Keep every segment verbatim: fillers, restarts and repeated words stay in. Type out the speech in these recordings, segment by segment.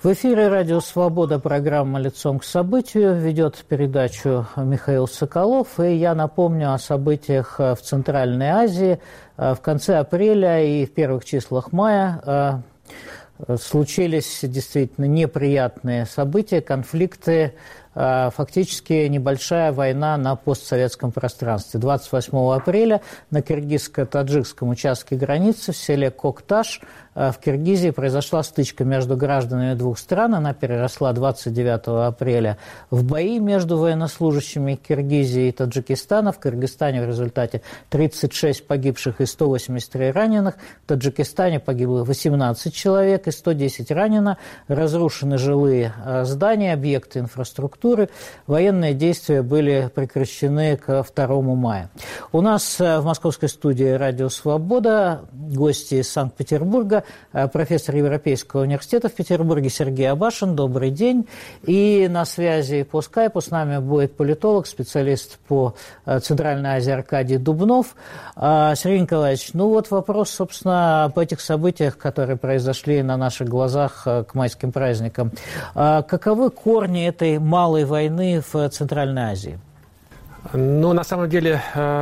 В эфире «Радио Свобода», программа «Лицом к событию». Ведет передачу Михаил Соколов. И я напомню о событиях в Центральной Азии. В конце апреля и в первых числах мая случились действительно неприятные события, конфликты, фактически небольшая война на постсоветском пространстве. двадцать восьмого апреля на киргизско-таджикском участке границы в селе Кокташ в Киргизии произошла стычка между гражданами двух стран. Она переросла двадцать девятого апреля в бои между военнослужащими Киргизии и Таджикистана. В Кыргызстане в результате тридцать шесть погибших и сто восемьдесят три раненых. В Таджикистане погибло восемнадцать человек и сто десять ранено. Разрушены жилые здания, объекты инфраструктуры. Военные действия были прекращены ко второму мая. У нас в московской студии «Радио Свобода» гости из Санкт-Петербурга, профессор Европейского университета в Петербурге Сергей Абашин. Добрый день. И на связи по скайпу с нами будет политолог, специалист по Центральной Азии Аркадий Дубнов. Сергей Николаевич, ну вот вопрос, собственно, об этих событиях, которые произошли на наших глазах к майским праздникам. Каковы корни этой малой войны в Центральной Азии? Ну, на самом деле,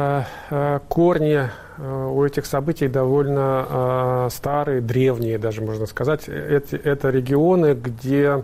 корни у этих событий довольно старые, древние, даже можно сказать. Это, это регионы, где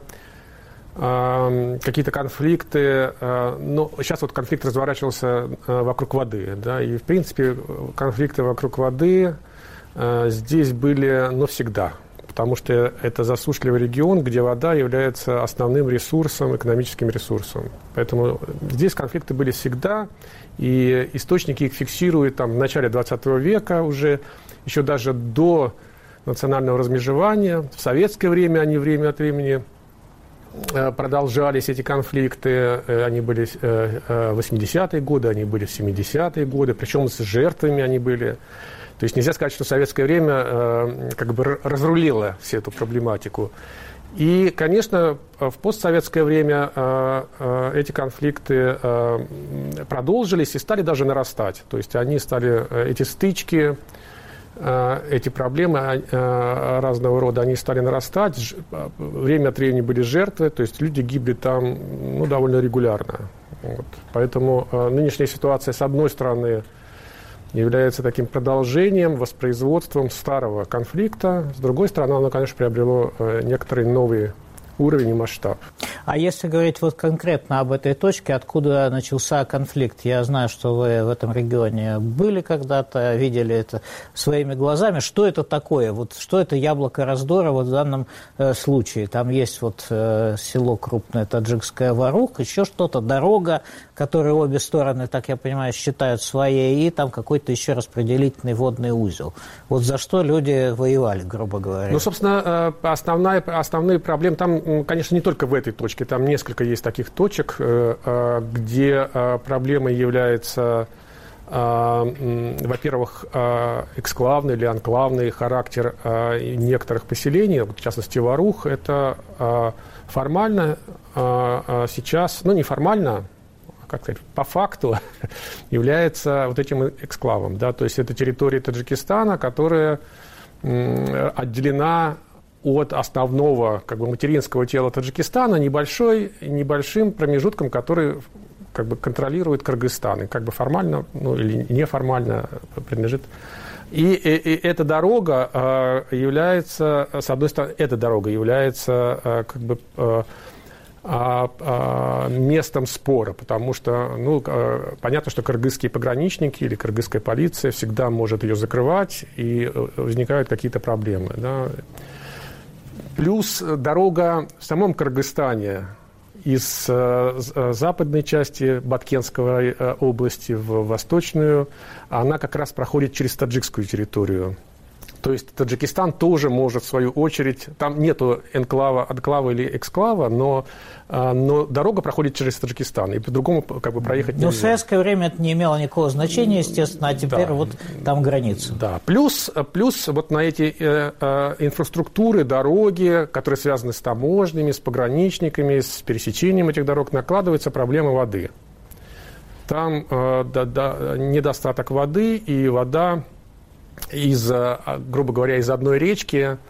какие-то конфликты, ну, сейчас вот конфликт разворачивался вокруг воды, да, и, в принципе, конфликты вокруг воды здесь были, ну, всегда. Потому что это засушливый регион, где вода является основным ресурсом, экономическим ресурсом. Поэтому здесь конфликты были всегда, и источники их фиксируют там, в начале двадцатого века уже, еще даже до национального размежевания. В советское время они время от времени продолжались, эти конфликты. Они были в восьмидесятые годы, они были в семидесятые годы, причем с жертвами они были. То есть нельзя сказать, что советское время э, как бы разрулило всю эту проблематику. И, конечно, в постсоветское время э, э, эти конфликты э, продолжились и стали даже нарастать. То есть они стали, э, эти стычки, э, эти проблемы э, разного рода, они стали нарастать. Ж, время от времени были жертвы, то есть люди гибли там, ну, довольно регулярно. Вот. Поэтому э, нынешняя ситуация, с одной стороны, является таким продолжением, воспроизводством старого конфликта. С другой стороны, оно, конечно, приобрело некоторый новый уровень и масштаб. А если говорить вот конкретно об этой точке, откуда начался конфликт? Я знаю, что вы в этом регионе были когда-то, видели это своими глазами. Что это такое? Вот что это яблоко раздора вот в данном э, случае? Там есть вот э, село крупное таджикское Варух, еще что-то, дорога, которую обе стороны, так я понимаю, считают своей, и там какой-то еще распределительный водный узел. Вот за что люди воевали, грубо говоря? Ну, собственно, основная, основные проблемы там, конечно, не только в этой точке. Там несколько есть таких точек, где проблемой является, во-первых, эксклавный или анклавный характер некоторых поселений. В частности, Варух. Это формально сейчас, ну, не формально, как сказать, по факту является вот этим эксклавом. Да? То есть это территория Таджикистана, которая отделена от основного, как бы, материнского тела Таджикистана небольшой, небольшим промежутком, который, как бы, контролирует Кыргызстан и, как бы, формально, ну, или неформально принадлежит. И, и, и эта дорога э, является, с одной стороны, эта дорога является э, как бы э, э, местом спора, потому что, ну, э, понятно, что кыргызские пограничники или кыргызская полиция всегда может ее закрывать, и возникают какие-то проблемы, да. Плюс дорога в самом Кыргызстане из э, западной части Баткенской э, области в восточную, она как раз проходит через таджикскую территорию. То есть Таджикистан тоже может, в свою очередь, там нету энклава, анклава или эксклава, но, но дорога проходит через Таджикистан, и по-другому, как бы, проехать нельзя. Но в советское время это не имело никакого значения, естественно, а теперь, да, вот там граница. Да, плюс, плюс вот на эти э, э, инфраструктуры, дороги, которые связаны с таможнями, с пограничниками, с пересечением этих дорог, накладывается проблема воды. Там э, да, да, недостаток воды, и вода из, грубо говоря, из одной речки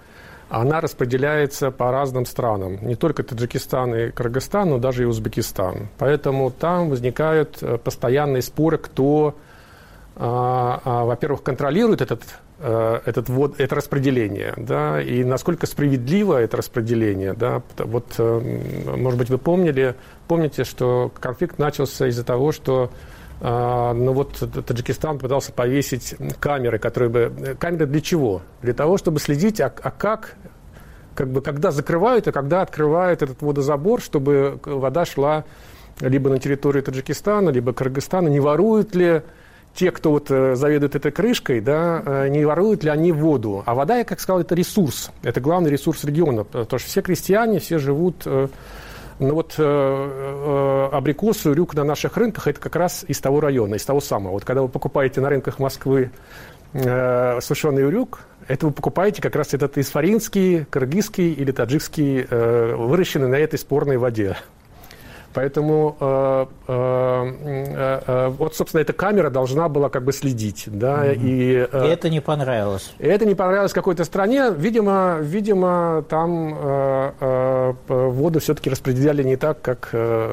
она распределяется по разным странам. Не только Таджикистан и Кыргызстан, но даже и Узбекистан. Поэтому там возникают постоянные споры, кто, во-первых, контролирует этот, этот ввод, это распределение, да, и насколько справедливо это распределение. Да. Вот, может быть, вы помнили, помните, что конфликт начался из-за того, что ну вот Таджикистан пытался повесить камеры, которые бы... Камеры для чего? Для того, чтобы следить, а, а как, как бы, когда закрывают, а когда открывают этот водозабор, чтобы вода шла либо на территорию Таджикистана, либо Кыргызстана. Не воруют ли те, кто вот заведует этой крышкой, да, не воруют ли они воду? А вода, я как сказал, это ресурс. Это главный ресурс региона. Потому что все крестьяне, все живут... Ну вот э, э, абрикосы, рюк на наших рынках – это как раз из того района, из того самого. Вот когда вы покупаете на рынках Москвы э, сушеный рюк, это вы покупаете как раз этот исфаринский, кыргызский или таджикский, э, выращенный на этой спорной воде. Поэтому э, э, э, вот, собственно, эта камера должна была как бы следить. Да, mm-hmm. и, э, и это не понравилось. И это не понравилось какой-то стране. Видимо, видимо там э, э, воду все-таки распределяли не так, как,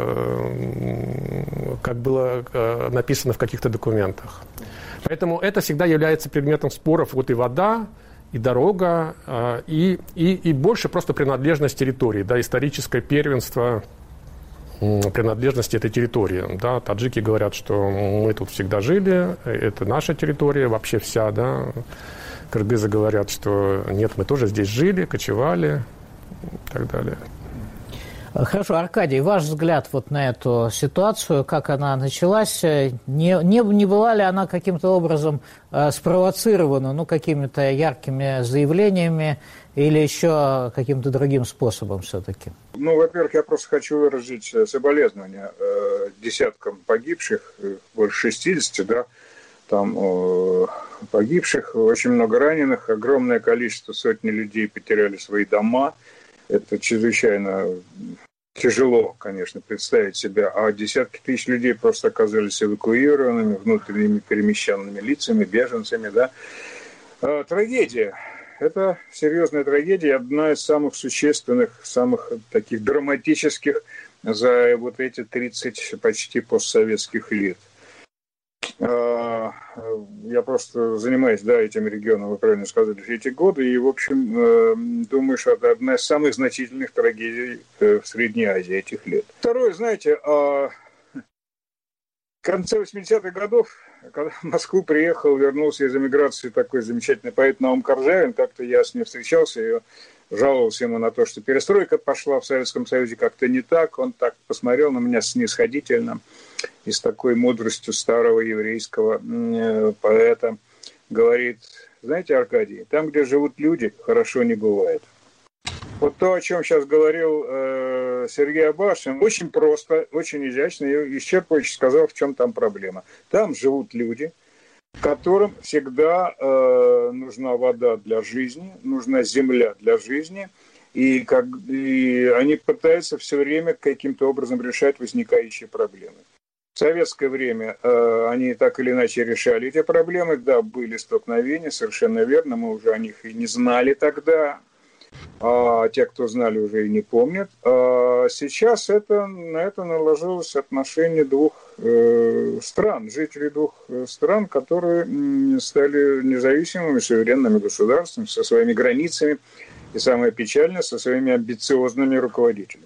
э, как было э, написано в каких-то документах. Поэтому это всегда является предметом споров. Вот и вода, и дорога, э, и, и, и больше просто принадлежность территории, да, историческое первенство принадлежности этой территории. Да. Таджики говорят, что мы тут всегда жили, это наша территория, вообще вся. Да. Кыргызы говорят, что нет, мы тоже здесь жили, кочевали и так далее. Хорошо, Аркадий, ваш взгляд вот на эту ситуацию, как она началась, не, не, не была ли она каким-то образом э, спровоцирована, ну, какими-то яркими заявлениями или еще каким-то другим способом все-таки? Ну, во-первых, я просто хочу выразить соболезнования э, десяткам погибших, больше шестидесяти, да, там э, погибших, очень много раненых, огромное количество, сотни людей потеряли свои дома. Это чрезвычайно тяжело, конечно, представить себя. А десятки тысяч людей просто оказались эвакуированными, внутренними перемещенными лицами, беженцами. Да. А, трагедия. Это серьезная трагедия, одна из самых существенных, самых таких драматических за вот эти тридцать почти постсоветских лет. Я просто занимаюсь, да, этим регионом, вы правильно сказали, все эти годы, и, в общем, думаю, что это одна из самых значительных трагедий в Средней Азии этих лет. Второе, знаете, в конце восьмидесятых годов, когда в Москву приехал, вернулся из эмиграции такой замечательный поэт Наум Каржавин, как-то я с ним встречался, и жаловался ему на то, что перестройка пошла в Советском Союзе как-то не так, он так посмотрел на меня снисходительно, и с такой мудростью старого еврейского поэта говорит: знаете, Аркадий, там, где живут люди, хорошо не бывает. Вот то, о чем сейчас говорил э, Сергей Абашин, очень просто, очень изящно и исчерпывающе сказал, в чем там проблема. Там живут люди, которым всегда э, нужна вода для жизни, нужна земля для жизни, и, как, и они пытаются все время каким-то образом решать возникающие проблемы. В советское время э, они так или иначе решали эти проблемы. Да, были столкновения, совершенно верно, мы уже о них и не знали тогда, а те, кто знали, уже и не помнят. А сейчас это, на это наложилось отношение двух э, стран, жителей двух стран, которые стали независимыми, суверенными государствами, со своими границами и, самое печальное, со своими амбициозными руководителями,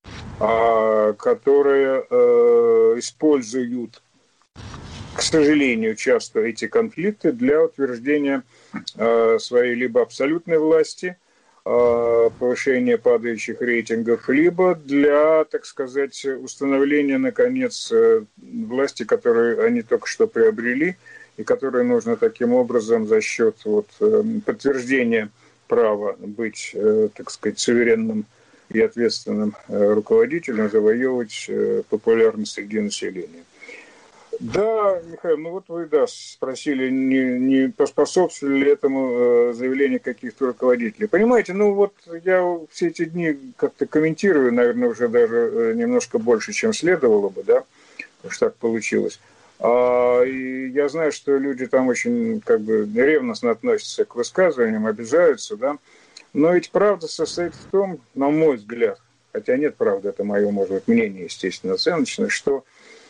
которые э, используют, к сожалению, часто эти конфликты для утверждения э, своей либо абсолютной власти, э, повышения падающих рейтингов, либо для, так сказать, установления, наконец, э, власти, которую они только что приобрели, и которую нужно таким образом за счет вот, э, подтверждения права быть, э, так сказать, суверенным и ответственным руководителям завоевывать популярность среди населения. Да, Михаил, ну вот вы, да, спросили, не, не поспособствовали ли этому заявлению каких-то руководителей. Понимаете, ну вот я все эти дни как-то комментирую, наверное, уже даже немножко больше, чем следовало бы, да, потому что так получилось. А, и я знаю, что люди там очень как бы ревностно относятся к высказываниям, обижаются, да. Но ведь правда состоит в том, на мой взгляд, хотя нет правды, это мое, может быть, мнение, естественно, оценочное, что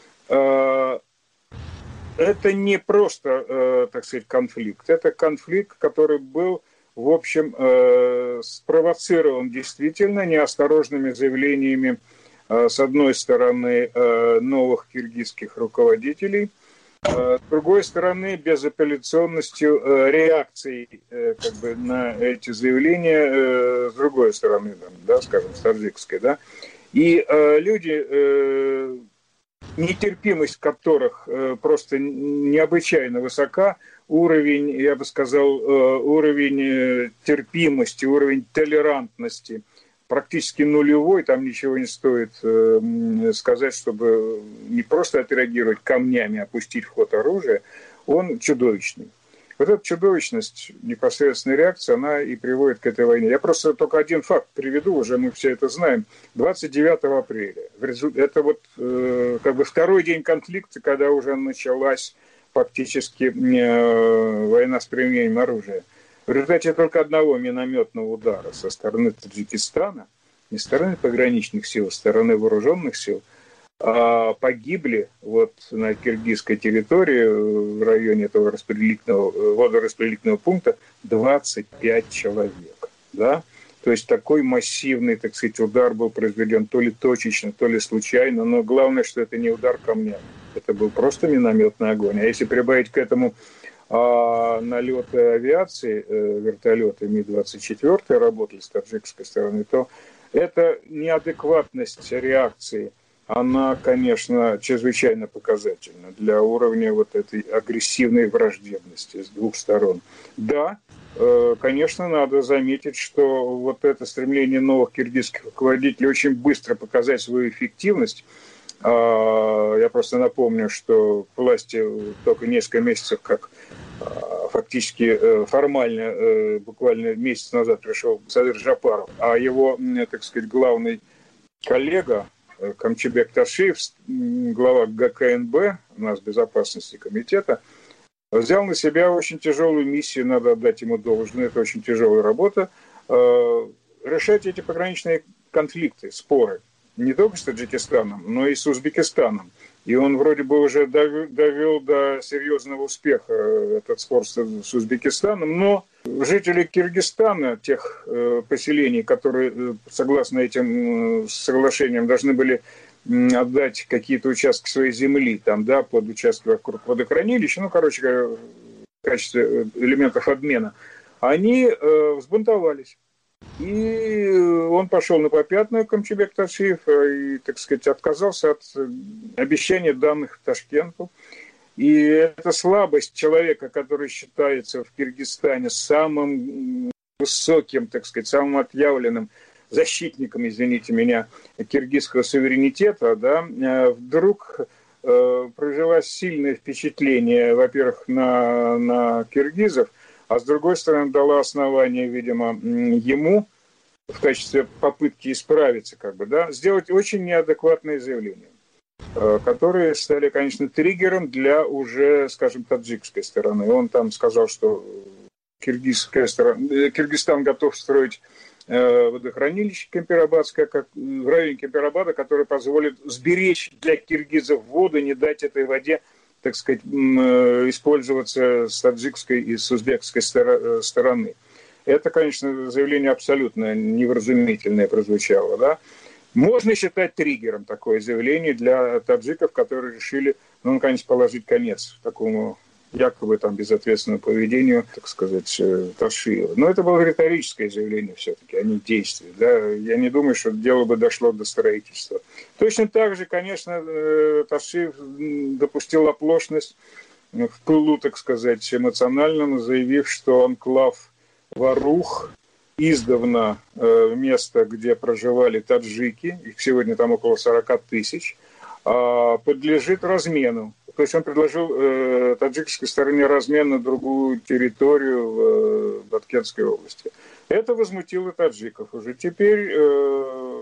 э, это не просто, э, так сказать, конфликт. Это конфликт, который был, в общем, э, спровоцирован действительно неосторожными заявлениями, э, с одной стороны, э, новых киргизских руководителей, э, с другой стороны, безапелляционностью э, реакции э, как бы, на эти заявления э, с другой стороны, там, да, скажем, с таджикской. Да? И э, люди... Э, нетерпимость которых э, просто необычайно высока, уровень, я бы сказал, э, уровень э, терпимости, уровень толерантности практически нулевой, там ничего не стоит э, сказать, чтобы не просто отреагировать камнями, опустить в ход оружия, он чудовищный. Вот эта чудовищность, непосредственная реакция, она и приводит к этой войне. Я просто только один факт приведу, уже мы все это знаем. двадцать девятого апреля. Это вот э, как бы второй день конфликта, когда уже началась фактически э, война с применением оружия. В результате только одного минометного удара со стороны Таджикистана, не со стороны пограничных сил, а со стороны вооруженных сил, погибли вот на киргизской территории в районе этого распределительного, водораспределительного пункта двадцать пять человек. Да? То есть такой массивный, так сказать, удар был произведен то ли точечно, то ли случайно, но главное, что это не удар камнями. Это был просто минометный огонь. А если прибавить к этому а, налеты авиации, э, вертолеты Ми двадцать четыре работали с таджикской стороны, то это неадекватность реакции, она, конечно, чрезвычайно показательна для уровня вот этой агрессивной враждебности с двух сторон. Да, конечно, надо заметить, что вот это стремление новых киргизских руководителей очень быстро показать свою эффективность. Я просто напомню, что к власти только несколько месяцев, как фактически формально, буквально месяц назад пришел Садыр Жапаров, а его, так сказать, главный коллега, Камчыбек Ташиев, глава гэ ка эн бэ, у нас безопасности комитета, взял на себя очень тяжелую миссию, надо отдать ему должное, это очень тяжелая работа, решать эти пограничные конфликты, споры, не только с Таджикистаном, но и с Узбекистаном. И он вроде бы уже довел до серьезного успеха этот спор с Узбекистаном, но жители Киргизстана, тех поселений, которые, согласно этим соглашениям, должны были отдать какие-то участки своей земли, там, да, под участки вокруг водохранилища, ну, короче говоря, в качестве элементов обмена, они э, взбунтовались. И он пошел на попятную, Камчыбек Ташиев, и, так сказать, отказался от обещания данных Ташкенту. И эта слабость человека, который считается в Киргизстане самым высоким, так сказать, самым отъявленным защитником, извините меня, киргизского суверенитета, да, вдруг э, произвело сильное впечатление, во-первых, на, на киргизов, а с другой стороны дала основание, видимо, ему в качестве попытки исправиться, как бы, да, сделать очень неадекватные заявления, которые стали, конечно, триггером для уже, скажем, таджикской стороны. Он там сказал, что киргизская сторона, Киргизстан готов строить водохранилище Кемпирабадское, как в районе Кемпирабада, которое позволит сберечь для киргизов воду, не дать этой воде, так сказать, использоваться с таджикской и с узбекской стороны. Это, конечно, заявление абсолютно невразумительное прозвучало, да. Можно считать триггером такое заявление для таджиков, которые решили, ну, наконец, положить конец такому якобы там безответственному поведению, так сказать, Ташиева. Но это было риторическое заявление все-таки, а не действие. Да? Я не думаю, что дело бы дошло до строительства. Точно так же, конечно, Ташиев допустил оплошность в пылу, так сказать, эмоциональном, заявив, что анклав Варух, издавна место, где проживали таджики, их сегодня там около сорок тысяч, подлежит размену. То есть он предложил э, таджикской стороне размен на другую территорию в э, Баткенской области. Это возмутило таджиков уже теперь. Э,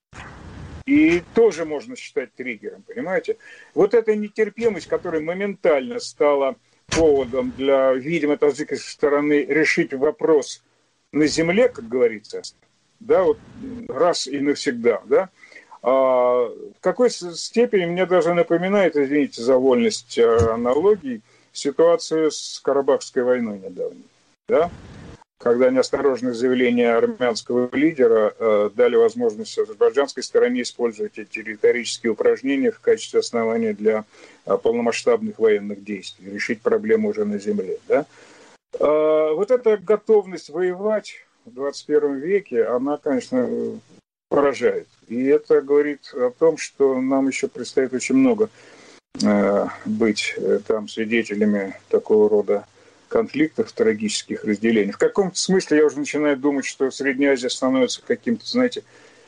и тоже можно считать триггером, понимаете? Вот эта нетерпимость, которая моментально стала поводом для, видимо, таджикской стороны решить вопрос на земле, как говорится, да, вот раз и навсегда, да, а в какой степени мне даже напоминает, извините за вольность аналогий, ситуацию с Карабахской войной недавно, да, когда неосторожные заявления армянского лидера э, дали возможность азербайджанской стороне использовать эти риторические упражнения в качестве основания для э, полномасштабных военных действий, решить проблему уже на земле, да. Э, вот эта готовность воевать в двадцать первом веке, она, конечно, поражает. И это говорит о том, что нам еще предстоит очень много э, быть э, там свидетелями такого рода конфликтов, трагических разделений. В каком-то смысле я уже начинаю думать, что Средняя Азия становится каким-то, знаете,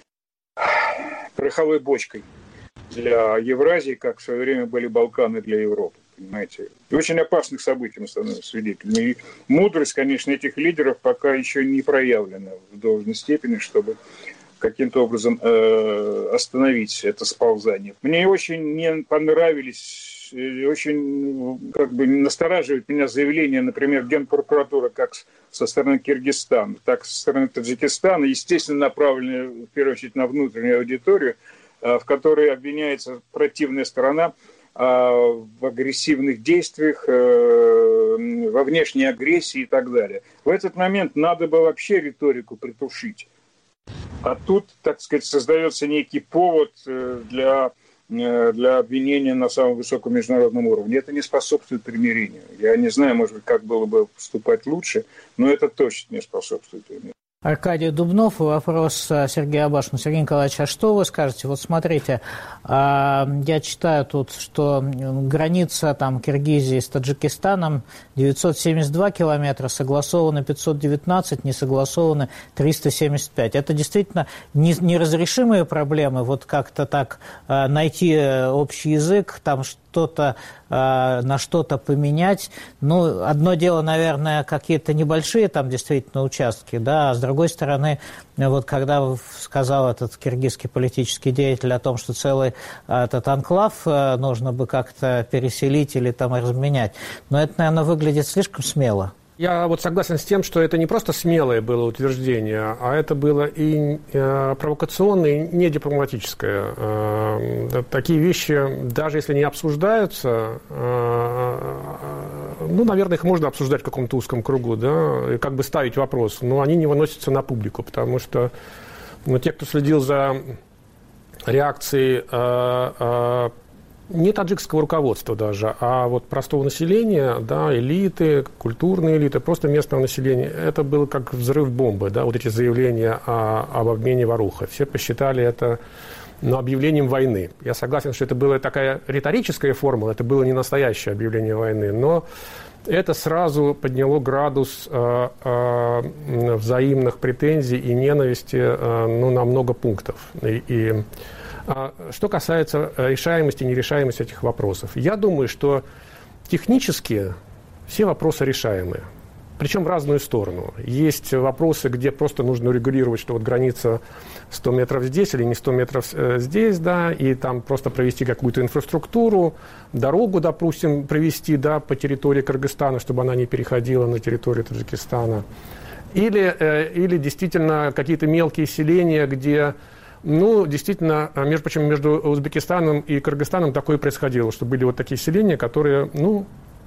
пороховой бочкой для Евразии, как в свое время были Балканы для Европы. Понимаете? И очень опасных событий мы становимся свидетелями. И мудрость, конечно, этих лидеров пока еще не проявлена в должной степени, чтобы каким-то образом э, остановить это сползание. Мне очень не понравились, очень как бы настораживает меня заявление, например, Генпрокуратуры как со стороны Киргизстана, так и со стороны Таджикистана, естественно, направленные в первую очередь на внутреннюю аудиторию, в которой обвиняется противная сторона в агрессивных действиях, во внешней агрессии и так далее. В этот момент надо бы вообще риторику притушить. А тут, так сказать, создается некий повод для, для обвинения на самом высоком международном уровне. Это не способствует примирению. Я не знаю, может быть, как было бы поступать лучше, но это точно не способствует примирению. Аркадий Дубнов, вопрос Сергею Абашину. Сергей Николаевич, а что вы скажете? Вот смотрите, я читаю тут, что граница там, Киргизии с Таджикистаном девятьсот семьдесят два километра, согласованы пятьсот девятнадцать, не согласованы триста семьдесят пять. Это действительно неразрешимые проблемы, вот как-то так найти общий язык, там что-то, на что-то поменять. Ну, одно дело, наверное, какие-то небольшие там действительно участки, да, а с другой стороны, вот когда сказал этот киргизский политический деятель о том, что целый этот анклав нужно бы как-то переселить или там разменять, но это, наверное, выглядит слишком смело. Я вот согласен с тем, что это не просто смелое было утверждение, а это было и э, провокационное, и недипломатическое. Э, такие вещи, даже если не обсуждаются, э, ну, наверное, их можно обсуждать в каком-то узком кругу, да, и как бы ставить вопрос, но они не выносятся на публику, потому что ну, те, кто следил за реакцией э, э, не таджикского руководства даже, а вот простого населения, да, элиты, культурные элиты, просто местного населения, это было как взрыв бомбы, да, вот эти заявления о, об обмене ворухой. Все посчитали это ну, объявлением войны. Я согласен, что это была такая риторическая формула, это было не настоящее объявление войны, но это сразу подняло градус э, э, взаимных претензий и ненависти э, ну, на много пунктов. И, и что касается решаемости и нерешаемости этих вопросов, я думаю, что технически все вопросы решаемы, причем в разную сторону. Есть вопросы, где просто нужно урегулировать, что вот граница сто метров здесь или не сто метров здесь, да, и там просто провести какую-то инфраструктуру, дорогу, допустим, провести, да, по территории Кыргызстана, чтобы она не переходила на территорию Таджикистана. Или, э, или действительно какие-то мелкие селения, где ну, действительно, между прочим, между Узбекистаном и Кыргызстаном такое происходило, что были вот такие селения, которые, ну,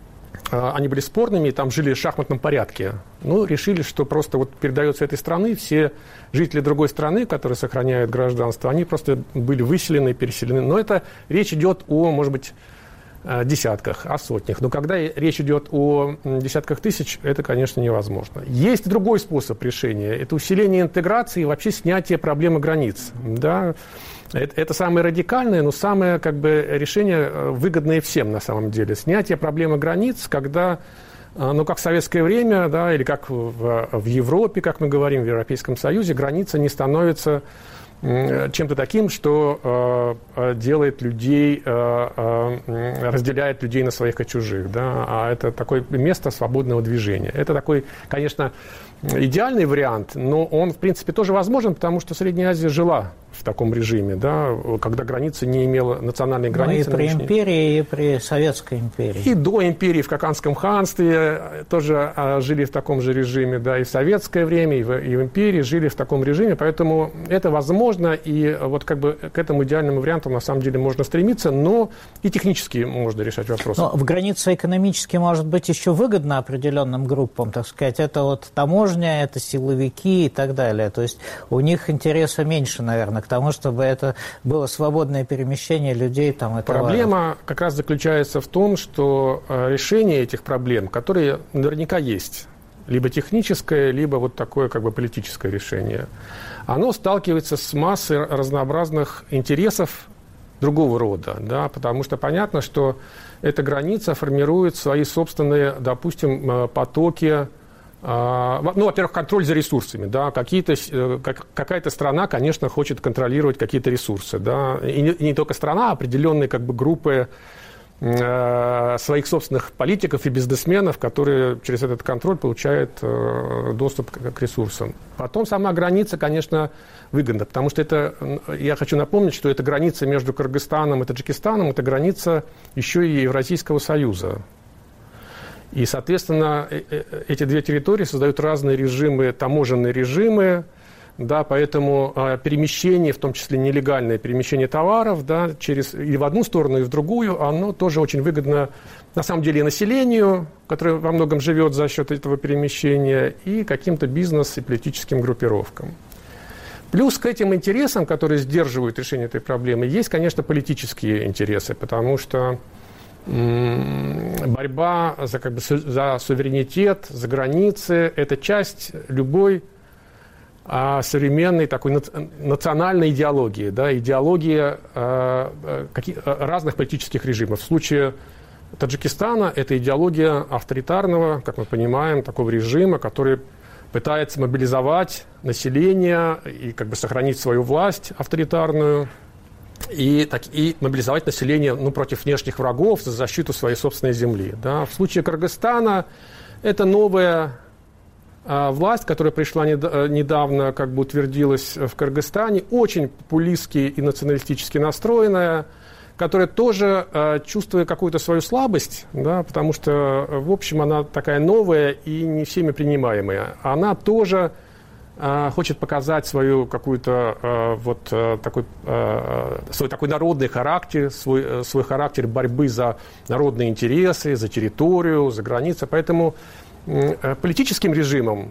они были спорными, и там жили в шахматном порядке. Ну, решили, что просто вот передается этой страны, все жители другой страны, которые сохраняют гражданство, они просто были выселены, переселены. Но это речь идет о, может быть, десятках, о сотнях. Но когда речь идет о десятках тысяч, это, конечно, невозможно. Есть другой способ решения. Это усиление интеграции и вообще снятие проблемы границ. Да? Это, это самое радикальное, но самое как бы, решение выгодное всем на самом деле. Снятие проблемы границ, когда, ну, как в советское время, да, или как в, в Европе, как мы говорим, в Европейском Союзе, граница не становится чем-то таким, что э, делает людей, э, э, разделяет людей на своих и чужих, да, а это такое место свободного движения. Это такой, конечно, идеальный вариант, но он, в принципе, тоже возможен, потому что Средняя Азия жила в таком режиме, да, когда граница не имела национальной границы. Ну, и при империи, и при Советской империи. И до империи в Каканском ханстве тоже а, жили в таком же режиме, да, и в советское время, и в, и в империи жили в таком режиме, поэтому это возможно, и вот как бы к этому идеальному варианту на самом деле можно стремиться, но и технически можно решать вопросы. Но в границе экономически может быть еще выгодно определенным группам, так сказать, это вот таможня, это силовики и так далее, то есть у них интереса меньше, наверное, к тому, чтобы это было свободное перемещение людей там и товаров. Проблема как раз заключается в том, что решение этих проблем, которые наверняка есть, либо техническое, либо вот такое как бы политическое решение, оно сталкивается с массой разнообразных интересов другого рода, да, потому что понятно, что эта граница формирует свои собственные, допустим, потоки. Ну, во-первых, контроль за ресурсами, да, какие-то, какая-то страна, конечно, хочет контролировать какие-то ресурсы, да, и не, и не только страна, а определенные как бы группы э, своих собственных политиков и бизнесменов, которые через этот контроль получают э, доступ к, к ресурсам. Потом сама граница, конечно, выгодна, потому что это, я хочу напомнить, что это граница между Кыргызстаном и Таджикистаном, это граница еще и Евразийского союза. И, соответственно, эти две территории создают разные режимы, таможенные режимы, да, поэтому перемещение, в том числе нелегальное перемещение товаров, да, через, и в одну сторону, и в другую, оно тоже очень выгодно, на самом деле, и населению, которое во многом живет за счет этого перемещения, и каким-то бизнес- и политическим группировкам. Плюс к этим интересам, которые сдерживают решение этой проблемы, есть, конечно, политические интересы, потому что борьба за, как бы, за суверенитет, за границы – это часть любой а, современной такой национальной идеологии, да, идеологии а, каких, разных политических режимов. В случае Таджикистана это идеология авторитарного, как мы понимаем, такого режима, который пытается мобилизовать население и как бы сохранить свою власть авторитарную. И, так, и мобилизовать население, ну, против внешних врагов за защиту своей собственной земли. Да. В случае Кыргызстана это новая а, власть, которая пришла не, недавно, как бы утвердилась в Кыргызстане, очень популистски и националистически настроенная, которая тоже, а, чувствуя какую-то свою слабость, да, потому что, в общем, она такая новая и не всеми принимаемая, она тоже хочет показать свою какую-то вот такой, свой такой народный характер, свой, свой характер борьбы за народные интересы, за территорию, за границы. Поэтому политическим режимам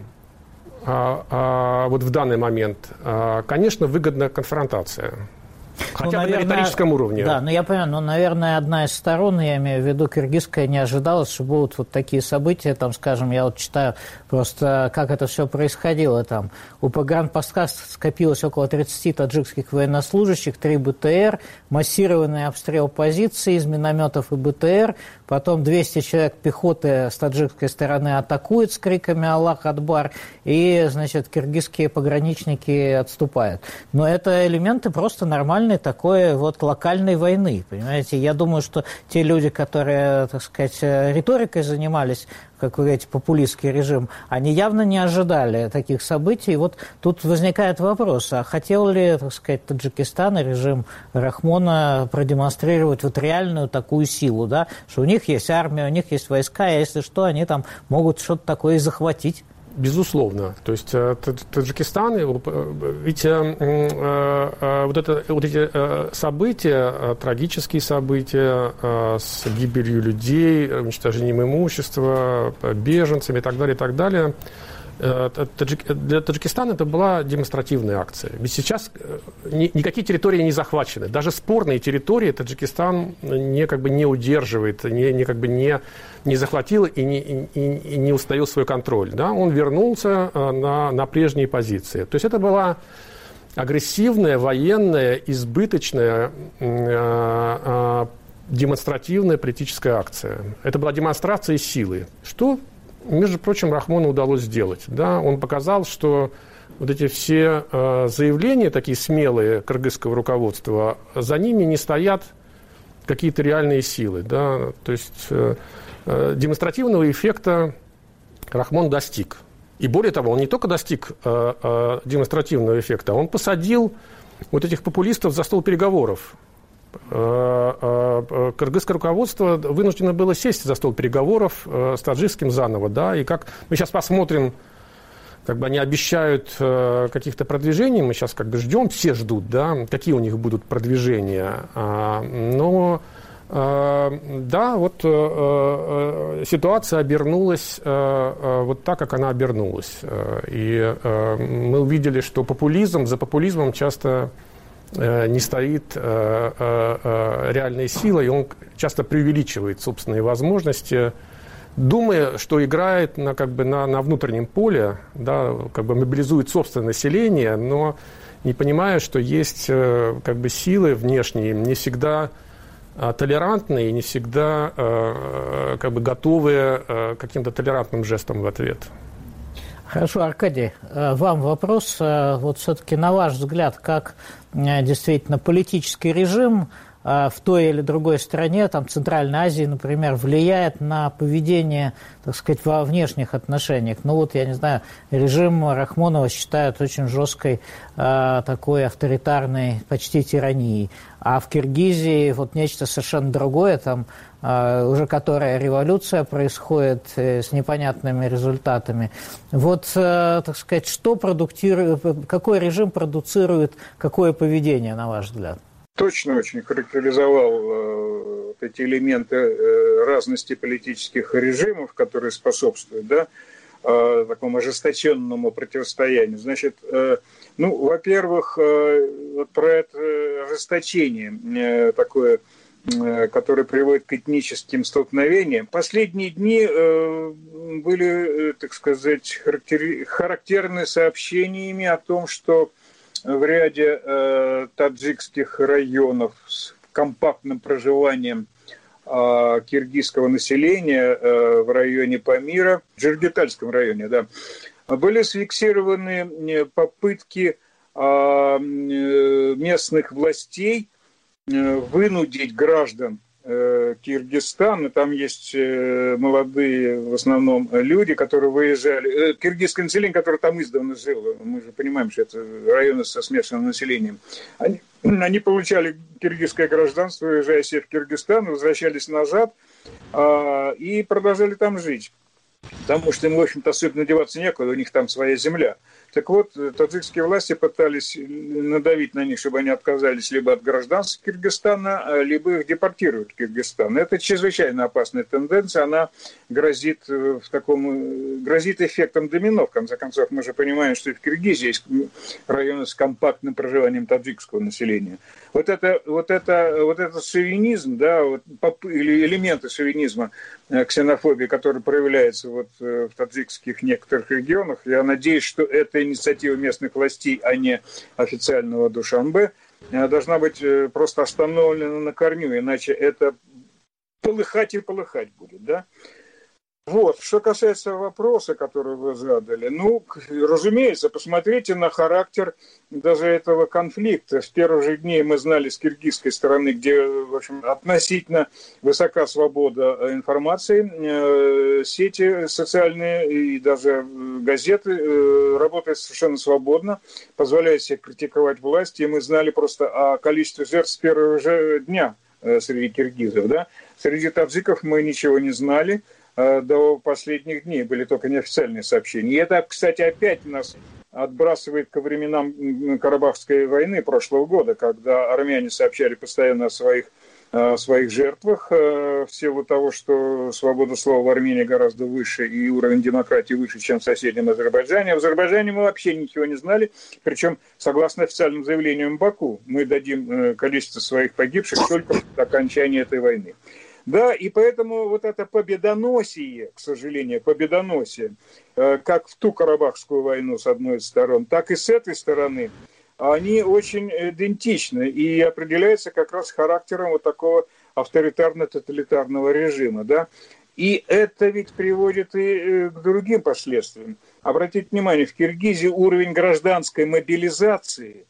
вот в данный момент, конечно, выгодна конфронтация. Хотя ну, бы наверное, на риторическом уровне. Да, ну я понимаю, но, наверное, одна из сторон, я имею в виду киргизская, не ожидала, что будут вот такие события, там, скажем, я вот читаю просто, как это все происходило там. У погранпостка скопилось около тридцати таджикских военнослужащих, три БТР, массированный обстрел позиций из минометов и БТР, потом двести человек пехоты с таджикской стороны атакуют с криками «Аллах Акбар», и, значит, киргизские пограничники отступают. Но это элементы просто нормальные такой вот локальной войны, понимаете? Я думаю, что те люди, которые, так сказать, риторикой занимались, как вы говорите, популистский режим, они явно не ожидали таких событий. И вот тут возникает вопрос, а хотел ли, так сказать, Таджикистан и режим Рахмона продемонстрировать вот реальную такую силу, да, что у них есть армия, у них есть войска, и если что, они там могут что-то такое и захватить? Безусловно. То есть Таджикистан, ведь вот, это, вот эти события, трагические события с гибелью людей, уничтожением имущества, беженцами и так далее, и так далее, для Таджикистана это была демонстративная акция. Ведь сейчас никакие территории не захвачены. Даже спорные территории Таджикистан не, как бы, не удерживает, не, не, как бы не, не захватил и не, и, и не установил свой контроль. Да? Он вернулся на, на прежние позиции. То есть это была агрессивная, военная, избыточная, э, э, демонстративная политическая акция. Это была демонстрация силы. Что, между прочим, Рахмону удалось сделать. Да? Он показал, что вот эти все э, заявления, такие смелые кыргызского руководства, за ними не стоят какие-то реальные силы. Да? То есть э, э, демонстративного эффекта Рахмон достиг. И более того, он не только достиг э, э, демонстративного эффекта, он посадил вот этих популистов за стол переговоров. Кыргызское руководство вынуждено было сесть за стол переговоров с таджикским заново, да, и как мы сейчас посмотрим, как бы они обещают каких-то продвижений, мы сейчас как бы ждем, все ждут, да, какие у них будут продвижения, но да, вот ситуация обернулась вот так, как она обернулась, и мы увидели, что популизм, за популизмом часто не стоит э, э, реальная сила, и он часто преувеличивает собственные возможности, думая, что играет на, как бы, на, на внутреннем поле, да, как бы мобилизует собственное население, но не понимая, что есть э, как бы, силы внешние, не всегда э, толерантные, не всегда э, как бы, готовые э, к каким-то толерантным жестам в ответ. Хорошо, Аркадий, вам вопрос. Вот все-таки, на ваш взгляд, как действительно политический режим в той или другой стране, там, Центральной Азии, например, влияет на поведение, так сказать, во внешних отношениях? Ну вот, я не знаю, режим Рахмонова считают очень жесткой, такой авторитарной, почти тиранией. А в Киргизии вот нечто совершенно другое, там уже которая революция происходит с непонятными результатами. Вот, так сказать, что продуктирует, какой режим продуцирует какое поведение, на ваш взгляд? Точно очень характеризовал э, эти элементы э, разности политических режимов, которые способствуют, да, э, такому ожесточенному противостоянию. Значит, э, ну, во-первых, э, вот про это ожесточение э, такое, э, которое приводит к этническим столкновениям. Последние дни э, были, э, так сказать, характер... характерны сообщениями о том, что в ряде э, таджикских районов с компактным проживанием э, киргизского населения э, в районе Памира, в Джиргитальском районе, да, были зафиксированы попытки э, местных властей э, вынудить граждан Киргизстана, там есть молодые в основном люди, которые выезжали, киргизское население, которое там издавна жило, мы же понимаем, что это районы со смешанным населением, они, они получали киргизское гражданство, уезжая себе в Киргизстан, возвращались назад а, и продолжали там жить, потому что им, в общем-то, особенно деваться некуда, у них там своя земля. Так вот, таджикские власти пытались надавить на них, чтобы они отказались либо от гражданства Киргизстана, либо их депортируют в Киргизстан. Это чрезвычайно опасная тенденция, она грозит, в таком, грозит эффектом домино. В конце концов, мы же понимаем, что и в Киргизии есть районы с компактным проживанием таджикского населения. Вот это, вот это, вот этот шовинизм, да, вот, или элементы шовинизма, ксенофобии, который проявляется вот в таджикских некоторых регионах, я надеюсь, что это инициатива местных властей, а не официального Душанбе, должна быть просто остановлена на корню, иначе это полыхать и полыхать будет, да? Вот, что касается вопроса, который вы задали, ну, разумеется, посмотрите на характер даже этого конфликта. С первых же дней мы знали с киргизской стороны, где, в общем, относительно высока свобода информации, сети социальные и даже газеты работают совершенно свободно, позволяют себе критиковать власть, и мы знали просто о количестве жертв с первого же дня среди киргизов, да. Среди таджиков мы ничего не знали. До последних дней были только неофициальные сообщения. И это, кстати, опять нас отбрасывает ко временам Карабахской войны прошлого года, когда армяне сообщали постоянно о своих, о своих жертвах в силу того, что свобода слова в Армении гораздо выше и уровень демократии выше, чем в соседнем Азербайджане. А в Азербайджане мы вообще ничего не знали, причем, согласно официальным заявлениям Баку, мы дадим количество своих погибших только до окончания этой войны. Да, и поэтому вот это победоносие, к сожалению, победоносие, как в ту Карабахскую войну с одной из сторон, так и с этой стороны, они очень идентичны и определяются как раз характером вот такого авторитарно-тоталитарного режима, да. И это ведь приводит и к другим последствиям. Обратите внимание, в Киргизии уровень гражданской мобилизации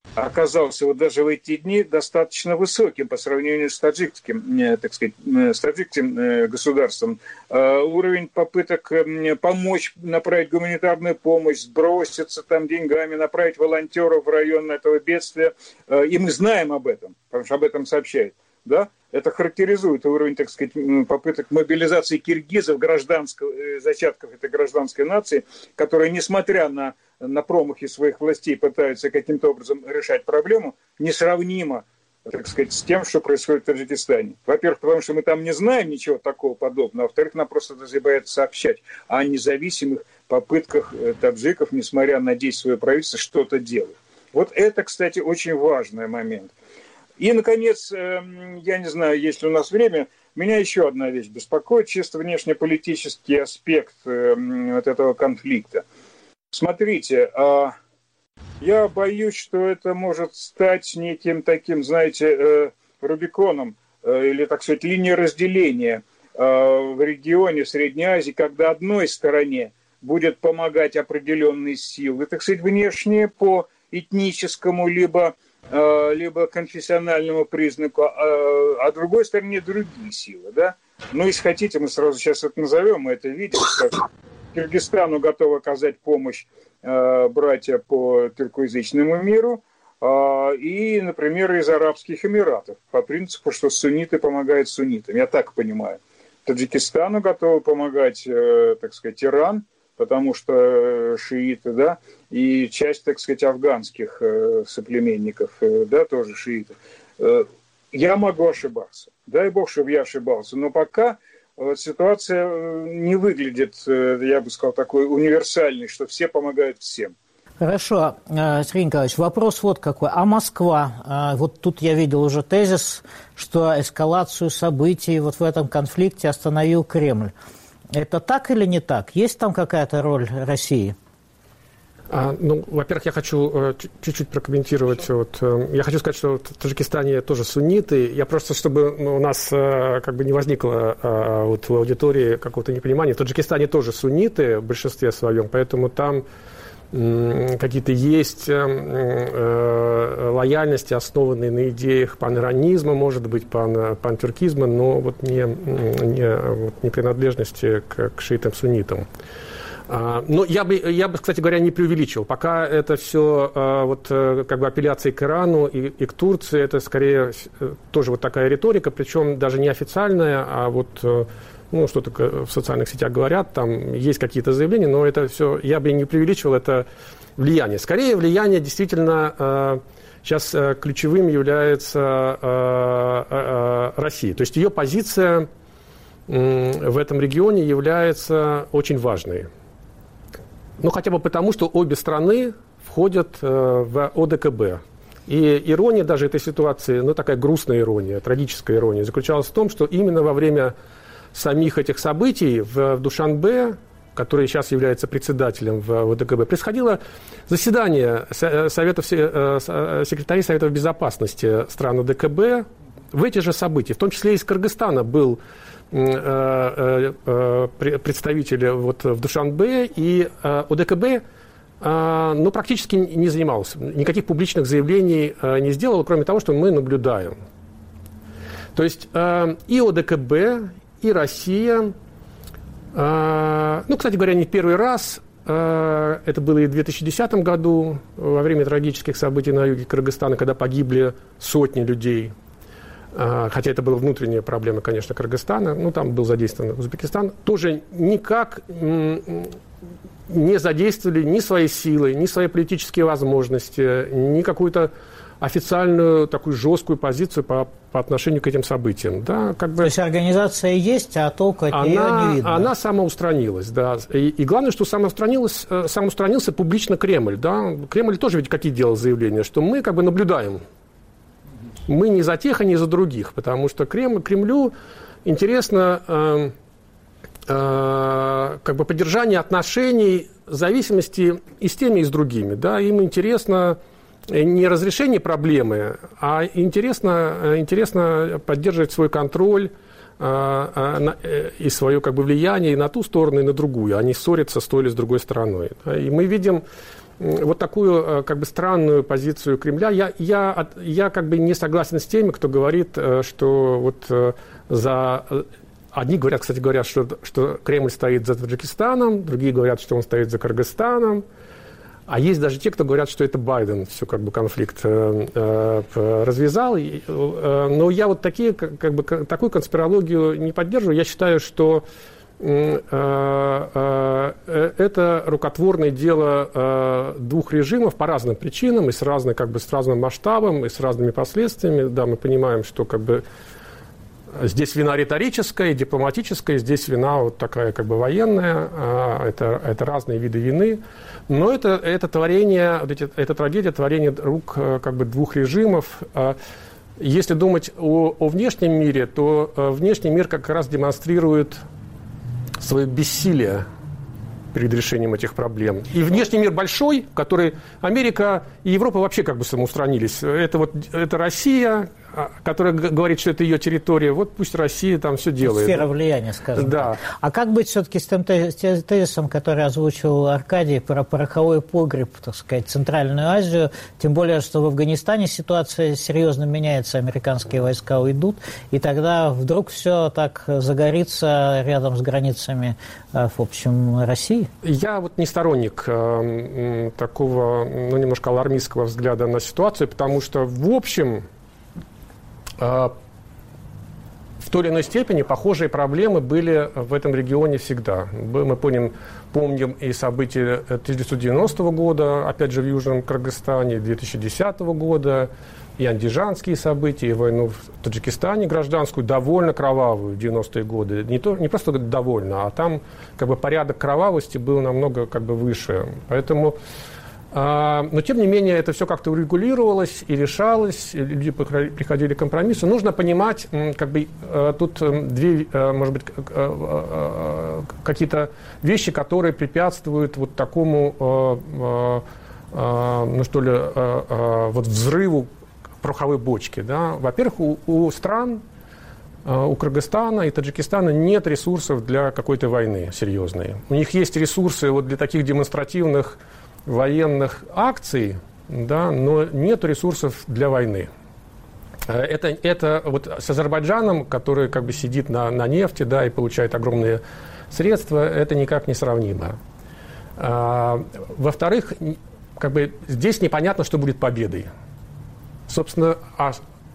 оказался вот даже в эти дни достаточно высоким по сравнению с таджикским, так сказать, с таджикским государством. Уровень попыток помочь, направить гуманитарную помощь, сброситься там деньгами, направить волонтеров в район этого бедствия. И мы знаем об этом, потому что об этом сообщают. Да? Это характеризует уровень, так сказать, попыток мобилизации киргизов, гражданского, зачатков этой гражданской нации, которая, несмотря на, на промахи своих властей, пытаются каким-то образом решать проблему, несравнимо, так сказать, с тем, что происходит в Таджикистане. Во-первых, потому что мы там не знаем ничего такого подобного, а во-вторых, нам просто даже боятся сообщать о независимых попытках таджиков, несмотря на действия правительства, что-то делать. Вот это, кстати, очень важный момент. И, наконец, я не знаю, есть ли у нас время, меня еще одна вещь беспокоит, чисто внешнеполитический аспект вот этого конфликта. Смотрите, я боюсь, что это может стать неким таким, знаете, Рубиконом, или, так сказать, линией разделения в регионе Средней Азии, когда одной стороне будет помогать определенные силы, так сказать, внешние по этническому либо либо конфессиональному признаку, а, а другой стороне другие силы, да. Ну, если хотите, мы сразу сейчас это назовем, мы это видим, как Киргизстану готовы оказать помощь э, братья по тюркоязычному миру, э, и, например, из Арабских Эмиратов, по принципу, что сунниты помогают суннитам, я так понимаю. Таджикистану готовы помогать, э, так сказать, Иран, потому что шииты, да, и часть, так сказать, афганских э, соплеменников, э, да, тоже шииты. Э, я могу ошибаться, дай бог, чтобы я ошибался, но пока вот, ситуация не выглядит, э, я бы сказал, такой универсальной, что все помогают всем. Хорошо, Сергей Николаевич, вопрос вот какой. А Москва? Вот тут я видел уже тезис, что эскалацию событий вот в этом конфликте остановил Кремль. Это так или не так? Есть там какая-то роль России? А, ну, во-первых, я хочу э, чуть-чуть прокомментировать. Вот, э, я хочу сказать, что в Таджикистане тоже сунниты. Я просто, чтобы ну, у нас э, как бы не возникло э, вот, в аудитории какого-то непонимания, в Таджикистане тоже сунниты в большинстве своем, поэтому там э, какие-то есть э, э, лояльности, основанные на идеях паниранизма, может быть, пан, пантюркизма, но вот не, не, вот, не принадлежности к, к шиитам-суннитам. Но я бы, я бы, кстати говоря, не преувеличил. Пока это все вот, как бы апелляции к Ирану и, и к Турции, это скорее тоже вот такая риторика, причем даже не официальная, а вот ну, что-то в социальных сетях говорят, там есть какие-то заявления, но это все, я бы не преувеличивал, это влияние. Скорее, влияние действительно сейчас ключевым является Россия. То есть ее позиция в этом регионе является очень важной. Ну, хотя бы потому, что обе страны входят э, в О Дэ Ка Бэ. И ирония даже этой ситуации, ну, такая грустная ирония, трагическая ирония, заключалась в том, что именно во время самих этих событий в, в Душанбе, который сейчас является председателем в О Дэ Ка Бэ, происходило заседание советов, секретарей Советов Безопасности стран О Дэ Ка Бэ в эти же события. В том числе из Кыргызстана был представители вот в Душанбе, и О Дэ Ка Бэ ну, практически не занимался, никаких публичных заявлений не сделал, кроме того, что мы наблюдаем. То есть и О Дэ Ка Бэ, и Россия, ну, кстати говоря, не в первый раз, это было и в две тысячи десятом году, во время трагических событий на юге Кыргызстана, когда погибли сотни людей. Хотя это была внутренняя проблема, конечно, Кыргызстана, ну, там был задействован Узбекистан, тоже никак не задействовали ни свои силы, ни свои политические возможности, ни какую-то официальную такую жесткую позицию по, по отношению к этим событиям. Да, как бы, то есть организация есть, а толку от она, нее не видно. Она самоустранилась, да. И, и главное, что самоустранилась, самоустранился публично Кремль. Да. Кремль тоже ведь какие делал заявления, что мы как бы наблюдаем. Мы не за тех, а не за других, потому что Кремль, Кремлю интересно э, э, как бы поддержание отношений, зависимости и с теми, и с другими. Да? Им интересно не разрешение проблемы, а интересно, интересно поддерживать свой контроль э, э, и свое как бы, влияние и на ту сторону, и на другую, а не ссориться с той или с другой стороной. Да? И мы видим вот такую как бы странную позицию Кремля. Я, я, я как бы не согласен с теми, кто говорит, что вот за... Одни говорят, кстати говоря, что, что Кремль стоит за Таджикистаном, другие говорят, что он стоит за Кыргызстаном. А есть даже те, кто говорят, что это Байден всю как бы конфликт э, э, развязал. И, э, но я вот такие, как бы, такую конспирологию не поддерживаю. Я считаю, что э, э, это рукотворное дело э, двух режимов по разным причинам и с, разной, как бы, с разным масштабом и с разными последствиями. Да, мы понимаем, что как бы, здесь вина риторическая, дипломатическая, здесь вина вот такая как бы военная. Э, это, это разные виды вины. Но это, это творение, это трагедия творения рук как бы двух режимов. Если думать о, о внешнем мире, то внешний мир как раз демонстрирует свое бессилие перед решением этих проблем. И внешний мир большой, в который Америка и Европа вообще как бы самоустранились. Это вот это Россия, которая говорит, что это ее территория. Вот пусть Россия там все делает. Сфера влияния, скажем да. так. А как быть все-таки с тем тезисом, который озвучил Аркадий, про пороховой погреб, так сказать, Центральную Азию? Тем более, что в Афганистане ситуация серьезно меняется, американские войска уйдут, и тогда вдруг все так загорится рядом с границами, в общем, России? Я вот не сторонник э, такого, ну, немножко алармистского взгляда на ситуацию, потому что, в общем, в той или иной степени похожие проблемы были в этом регионе всегда. Мы помним, помним и события тысяча девятьсот девяностого года, опять же в Южном Кыргызстане, две тысячи десятого года, и андижанские события, и войну в Таджикистане гражданскую, довольно кровавую в девяностые годы. Не, то, не просто довольно, а там как бы порядок кровавости был намного как бы выше. Поэтому... Но, тем не менее, это все как-то урегулировалось и решалось, и люди приходили к компромиссу. Нужно понимать, как бы, тут две, может быть, какие-то вещи, которые препятствуют вот такому, ну что ли, вот взрыву пороховой бочки. Да? Во-первых, у, у стран, у Кыргызстана и Таджикистана нет ресурсов для какой-то войны серьезной. У них есть ресурсы вот для таких демонстративных военных акций, да, но нет ресурсов для войны. Это, это вот с Азербайджаном, который как бы сидит на, на нефти, да, и получает огромные средства, это никак не сравнимо. А, во-вторых, как бы здесь непонятно, что будет победой. Собственно, а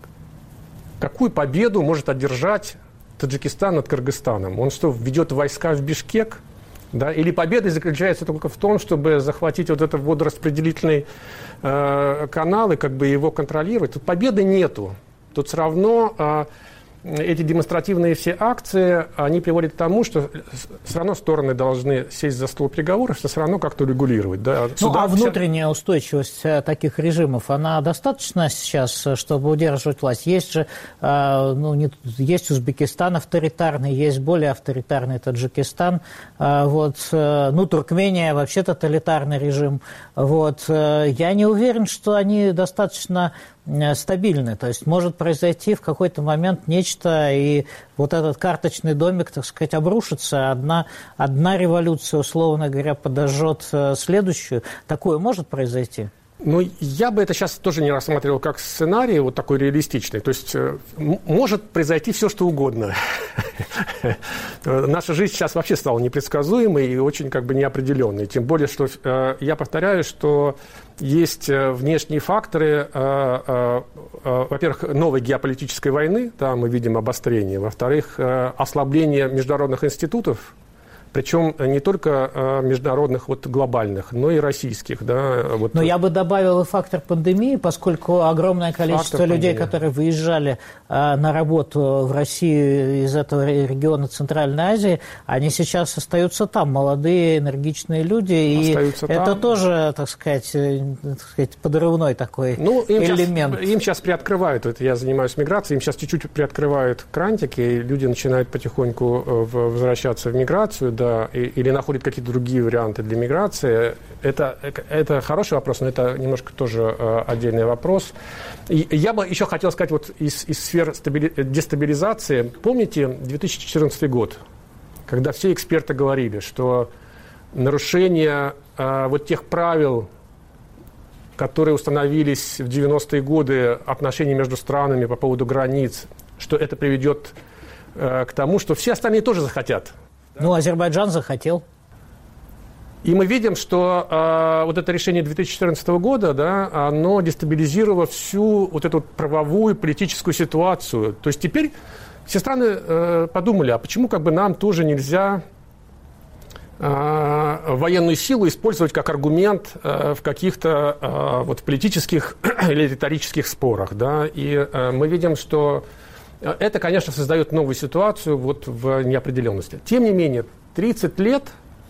какую победу может одержать Таджикистан над Кыргызстаном? Он что, введет войска в Бишкек? Да, или победа заключается только в том, чтобы захватить вот этот водораспределительный э, канал и как бы его контролировать. Тут победы нету. Тут все равно э, эти демонстративные все акции, они приводят к тому, что все равно стороны должны сесть за стол переговоров, что все равно как-то регулировать. Да. Ну, Сюда а вся... внутренняя устойчивость таких режимов, она достаточна сейчас, чтобы удерживать власть? Есть же, ну, не, есть Узбекистан авторитарный, есть более авторитарный Таджикистан, вот, ну, Туркмения вообще тоталитарный режим. Вот. Я не уверен, что они достаточно стабильны. То есть может произойти в какой-то момент нечто, и вот этот карточный домик, так сказать, обрушится. Одна, одна революция, условно говоря, подожжет следующую. Такое может произойти? Ну, я бы это сейчас тоже не рассматривал как сценарий вот такой реалистичный. То есть может произойти все, что угодно. Наша жизнь сейчас вообще стала непредсказуемой и очень как бы неопределенной. Тем более, что я повторяю, что есть внешние факторы, во-первых, новой геополитической войны, да, мы видим обострение, во-вторых, ослабление международных институтов, причем не только международных, вот, глобальных, но и российских. Да, вот. Но я бы добавил и фактор пандемии, поскольку огромное количество фактор людей, пандемии. Которые выезжали на работу в Россию из этого региона Центральной Азии, они сейчас остаются там, молодые, энергичные люди. Остаются и там. Это тоже, так сказать, так сказать, подрывной такой ну, им элемент. Сейчас, им сейчас приоткрывают, это я занимаюсь миграцией, им сейчас чуть-чуть приоткрывают крантики, и люди начинают потихоньку возвращаться в миграцию, да, или находят какие-то другие варианты для миграции. Это, это хороший вопрос, но это немножко тоже э, отдельный вопрос. И я бы еще хотел сказать вот из, из сфер стабили... дестабилизации. Помните две тысячи четырнадцатый год, когда все эксперты говорили, что нарушение э, вот тех правил которые установились в девяностые годы, отношения между странами по поводу границ, что это приведет э, к тому, что все остальные тоже захотят. Ну, Азербайджан захотел. И мы видим, что э, вот это решение две тысячи четырнадцатого года, да, оно дестабилизировало всю вот эту правовую, политическую ситуацию. То есть теперь все страны э, подумали, а почему как бы нам тоже нельзя э, военную силу использовать как аргумент э, в каких-то э, вот политических или риторических спорах, да? И э, мы видим, что это, конечно, создает новую ситуацию вот в неопределенности. Тем не менее, тридцать лет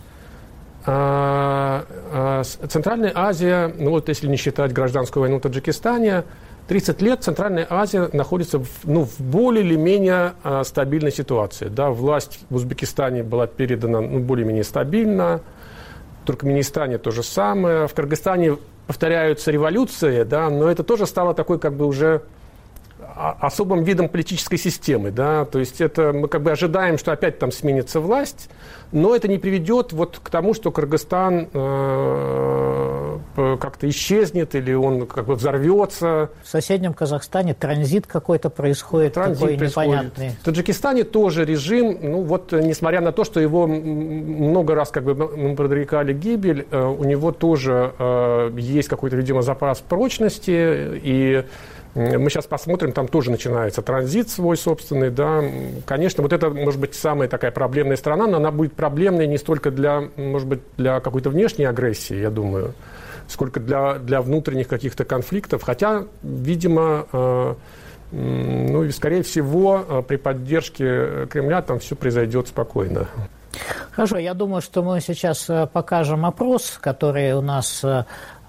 э, э, Центральная Азия, ну вот если не считать гражданскую войну в Таджикистане, тридцать лет Центральная Азия находится в, ну, в более или менее э, стабильной ситуации. Да, власть в Узбекистане была передана ну, более-менее стабильно, в Туркменистане то же самое, в Кыргызстане повторяются революции, да, но это тоже стало такой как бы уже особым видом политической системы. Да, то есть это мы как бы ожидаем, что опять там сменится власть, но это не приведет вот к тому, что Кыргызстан э, как-то исчезнет или он как бы взорвется. В соседнем Казахстане транзит какой-то происходит, транзит такой происходит. непонятный. В Таджикистане тоже режим, ну вот несмотря на то, что его много раз как бы мы предрекали гибель, э, у него тоже э, есть какой-то, видимо, запас прочности, и мы сейчас посмотрим, там тоже начинается транзит свой собственный, да. Конечно, вот это, может быть, самая такая проблемная страна, но она будет проблемной не столько для, может быть, для какой-то внешней агрессии, я думаю, сколько для, для внутренних каких-то конфликтов. Хотя, видимо, э, ну и, скорее всего, при поддержке Кремля там все произойдет спокойно. Хорошо, я думаю, что мы сейчас покажем опрос, который у нас э,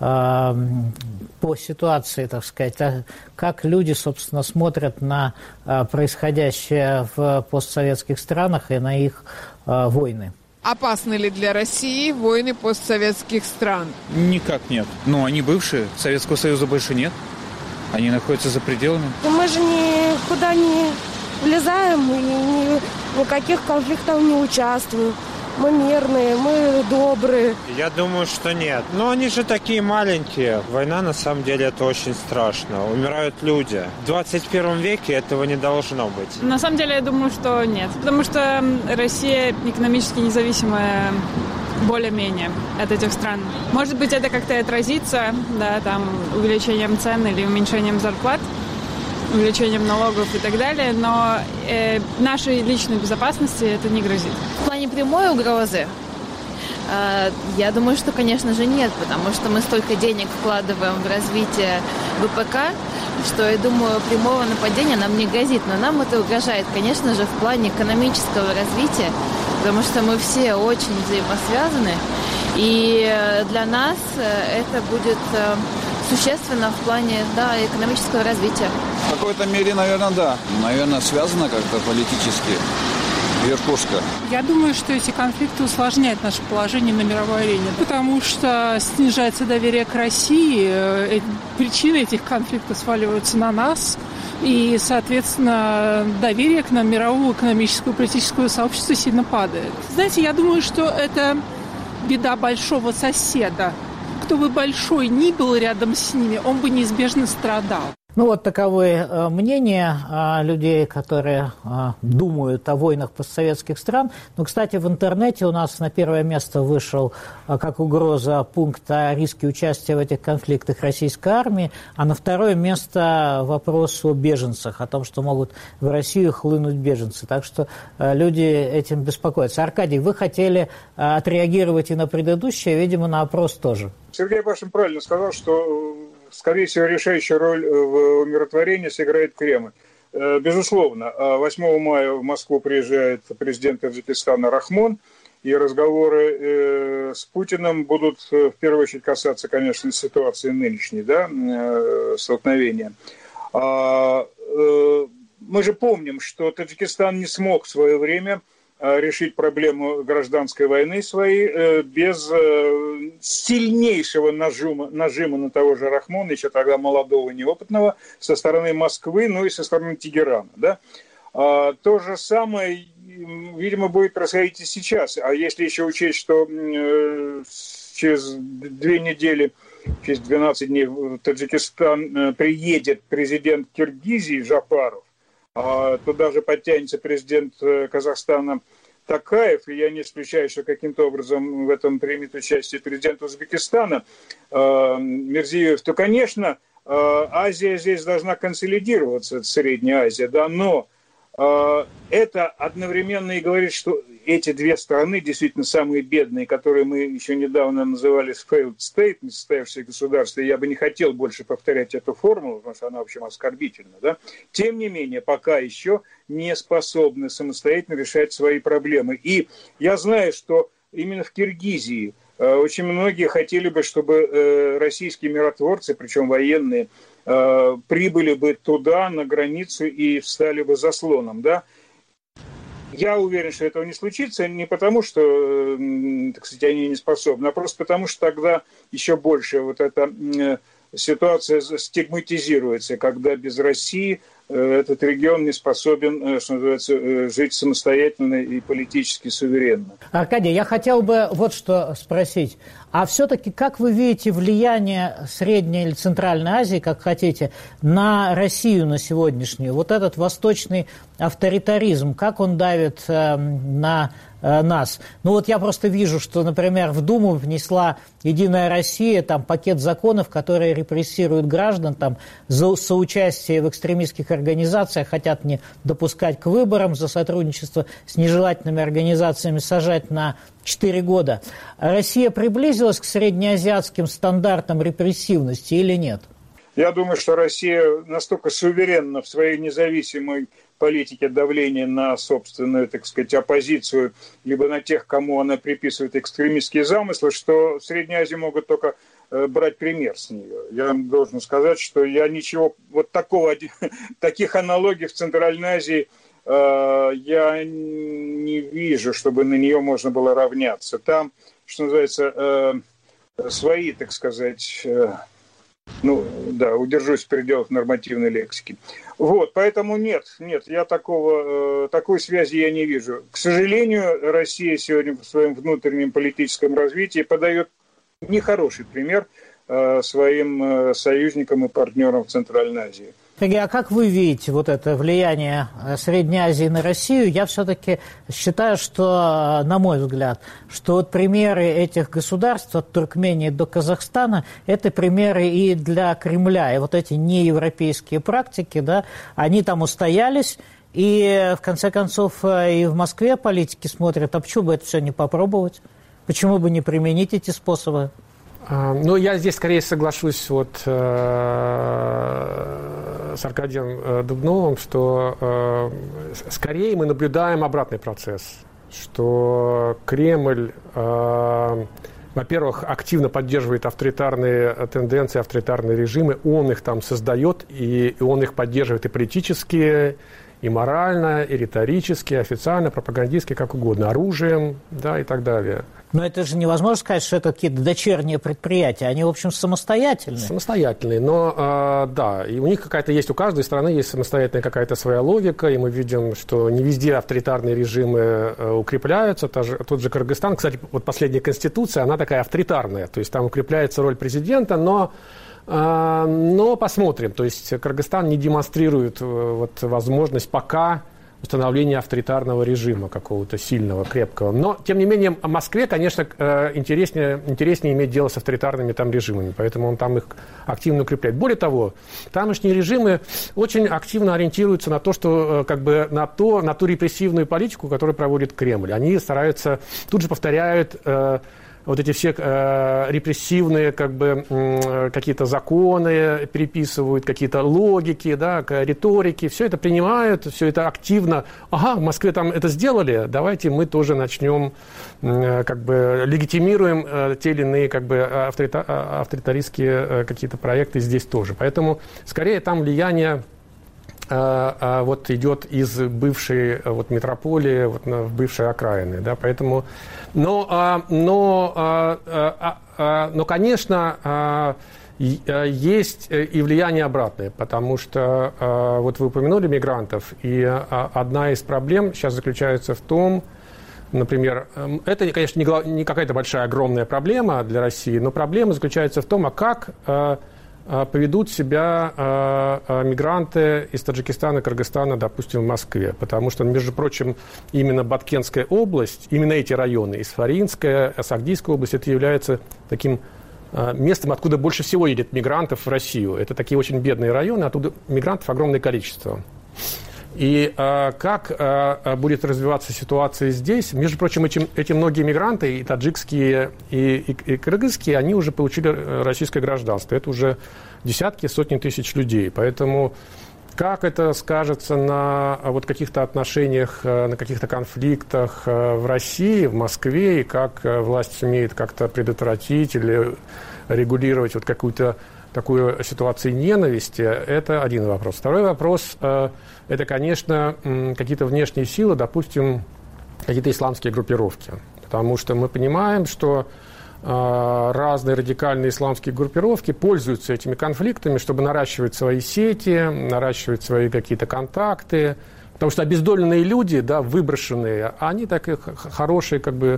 по ситуации, так сказать, как люди, собственно, смотрят на э, происходящее в постсоветских странах и на их э, войны. Опасны ли для России войны постсоветских стран? Никак нет. Но они бывшие, Советского Союза больше нет. Они находятся за пределами. Мы же никуда не влезаем и ни, никаких конфликтов не участвуем. Мы мирные, мы добрые. Я думаю, что нет. Но они же такие маленькие. Война, на самом деле, это очень страшно. Умирают люди. В двадцать первом веке этого не должно быть. На самом деле, я думаю, что нет. Потому что Россия экономически независимая более-менее от этих стран. Может быть, это как-то отразится, да, там, увеличением цен или уменьшением зарплат, увеличением налогов и так далее, но э, нашей личной безопасности это не грозит. В плане прямой угрозы, э, я думаю, что, конечно же, нет, потому что мы столько денег вкладываем в развитие ВПК, что, я думаю, прямого нападения нам не грозит, но нам это угрожает, конечно же, в плане экономического развития, потому что мы все очень взаимосвязаны, и для нас это будет существенно в плане, да, экономического развития. В какой-то мере, наверное, да. Наверное, связано как-то политически. Верхушка. Я думаю, что эти конфликты усложняют наше положение на мировой арене, потому что снижается доверие к России, причины этих конфликтов сваливаются на нас, и, соответственно, доверие к нам мирового экономического и политического сообщества сильно падает. Знаете, я думаю, что это беда большого соседа. Кто бы большой ни был рядом с ними, он бы неизбежно страдал. Ну вот таковы э, мнения э, людей, которые э, думают о войнах постсоветских стран. Ну, кстати, в интернете у нас на первое место вышел э, как угроза пункт о риске участия в этих конфликтах российской армии, а на второе место вопрос о беженцах, о том, что могут в Россию хлынуть беженцы. Так что э, люди этим беспокоятся. Аркадий, вы хотели э, отреагировать и на предыдущее, видимо, на опрос тоже. Сергей Пашин правильно сказал, что, скорее всего, решающую роль в умиротворении сыграет Кремль. Безусловно, восьмого мая в Москву приезжает президент Таджикистана Рахмон, и разговоры с Путиным будут в первую очередь касаться, конечно, ситуации нынешней, да, столкновения. Мы же помним, что Таджикистан не смог в свое время решить проблему гражданской войны своей без сильнейшего нажима, нажима на того же Рахмона, еще тогда молодого и неопытного, со стороны Москвы, ну и со стороны Тегерана. Да? А, то же самое, видимо, будет происходить и сейчас. А если еще учесть, что э, через две недели через двенадцать дней в Таджикистан приедет президент Киргизии Жапаров, а туда же подтянется президент Казахстана Токаев, и я не исключаю, что каким-то образом в этом примет участие президент Узбекистана Мирзиёев, то, конечно, Азия здесь должна консолидироваться, Средняя Азия, да, но это одновременно и говорит, что эти две страны, действительно самые бедные, которые мы еще недавно называли failed state, несостоявшиеся государства, я бы не хотел больше повторять эту формулу, потому что она, в общем, оскорбительна, да? Тем не менее, пока еще не способны самостоятельно решать свои проблемы. И я знаю, что именно в Киргизии очень многие хотели бы, чтобы российские миротворцы, причем военные, прибыли бы туда, на границу, и встали бы заслоном, да. Я уверен, что этого не случится, не потому, что, так сказать, они не способны, а просто потому, что тогда еще больше вот эта ситуация стигматизируется, когда без России этот регион не способен, что называется, жить самостоятельно и политически суверенно. Аркадий, я хотел бы вот что спросить. А все-таки как вы видите влияние Средней или Центральной Азии, как хотите, на Россию на сегодняшнюю? Вот этот восточный авторитаризм, как он давит э, на э, нас? Ну вот я просто вижу, что, например, в Думу внесла «Единая Россия» там пакет законов, которые репрессируют граждан там, за соучастие в экстремистских организациях, хотят не допускать к выборам, за сотрудничество с нежелательными организациями сажать на четыре года. Россия приблизилась к среднеазиатским стандартам репрессивности или нет? Я думаю, что Россия настолько суверенна в своей независимой политике давления на собственную, так сказать, оппозицию, либо на тех, кому она приписывает экстремистские замыслы, что в Средней Азии могут только брать пример с нее. Я должен сказать, что я ничего, вот такого, таких аналогий в Центральной Азии я не вижу, чтобы на нее можно было равняться. Там, что называется, свои, так сказать, ну, да, удержусь в пределах нормативной лексики. Вот, поэтому нет, нет, я такого, такой связи я не вижу. К сожалению, Россия сегодня в своем внутреннем политическом развитии подает нехороший пример своим союзникам и партнерам в Центральной Азии. А как вы видите вот это влияние Средней Азии на Россию? Я все-таки считаю, что, на мой взгляд, что вот примеры этих государств, от Туркмении до Казахстана, это примеры и для Кремля. И вот эти неевропейские практики, да, они там устоялись. И, в конце концов, и в Москве политики смотрят, а почему бы это все не попробовать? Почему бы не применить эти способы? Ну, я здесь скорее соглашусь вот, э, с Аркадием э, Дубновым, что э, скорее мы наблюдаем обратный процесс, что Кремль, э, во-первых, активно поддерживает авторитарные тенденции, авторитарные режимы, он их там создает, и, и он их поддерживает и политически, и морально, и риторически, и официально, пропагандистски, как угодно, оружием, да, и так далее. Но это же невозможно сказать, что это какие-то дочерние предприятия. Они, в общем, самостоятельные. Самостоятельные, но э, да, и у них какая-то есть, у каждой страны есть самостоятельная какая-то своя логика, и мы видим, что не везде авторитарные режимы э, укрепляются. Тот же, тот же Кыргызстан, кстати, вот последняя конституция, она такая авторитарная, то есть там укрепляется роль президента, но э, но посмотрим. То есть Кыргызстан не демонстрирует э, вот, возможность пока установления авторитарного режима какого-то сильного, крепкого. Но, тем не менее, в Москве, конечно, интереснее, интереснее иметь дело с авторитарными там режимами, поэтому он там их активно укрепляет. Более того, тамошние режимы очень активно ориентируются на то, что, как бы, на, то, на ту репрессивную политику, которую проводит Кремль. Они стараются, тут же повторяют э, вот эти все э, репрессивные как бы, э, какие-то законы переписывают, какие-то логики, да, риторики, все это принимают, все это активно. Ага, в Москве там это сделали, давайте мы тоже начнем, э, как бы, легитимируем э, те или иные как бы, авторита- авторитаристские э, какие-то проекты здесь тоже. Поэтому, скорее, там влияние вот идет из бывшей вот, метрополии вот, в бывшие окраины. Да, поэтому, но, но, но, конечно, есть и влияние обратное, потому что вот вы упомянули мигрантов, и одна из проблем сейчас заключается в том, например, это, конечно, не, глав... не какая-то большая, огромная проблема для России, но проблема заключается в том, а как э, э, поведут себя э, э, мигранты из Таджикистана, Кыргызстана, допустим, в Москве. Потому что, между прочим, именно Баткенская область, именно эти районы, Исфаринская, Сагдийская область, это является таким э, местом, откуда больше всего едет мигрантов в Россию. Это такие очень бедные районы, оттуда мигрантов огромное количество. И э, как э, будет развиваться ситуация здесь? Между прочим, эти, эти многие мигранты, и таджикские, и, и, и кыргызские, они уже получили российское гражданство. Это уже десятки, сотни тысяч людей. Поэтому как это скажется на вот каких-то отношениях, на каких-то конфликтах в России, в Москве, и как власть сумеет как-то предотвратить или регулировать вот какую-то такую ситуацию ненависти, это один вопрос. Второй вопрос э, – это, конечно, какие-то внешние силы, допустим, какие-то исламские группировки. Потому что мы понимаем, что э, разные радикальные исламские группировки пользуются этими конфликтами, чтобы наращивать свои сети, наращивать свои какие-то контакты. Потому что обездоленные люди, да, выброшенные, они такие хорошие, как бы,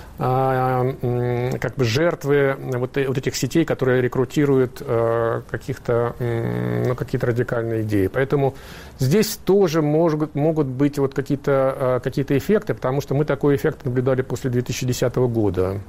как бы жертвы вот, вот этих сетей, которые рекрутируют э, каких-то, ну, какие-то радикальные идеи. Поэтому здесь тоже может, могут быть вот какие-то, э, какие-то эффекты, потому что мы такой эффект наблюдали после две тысячи десятого года.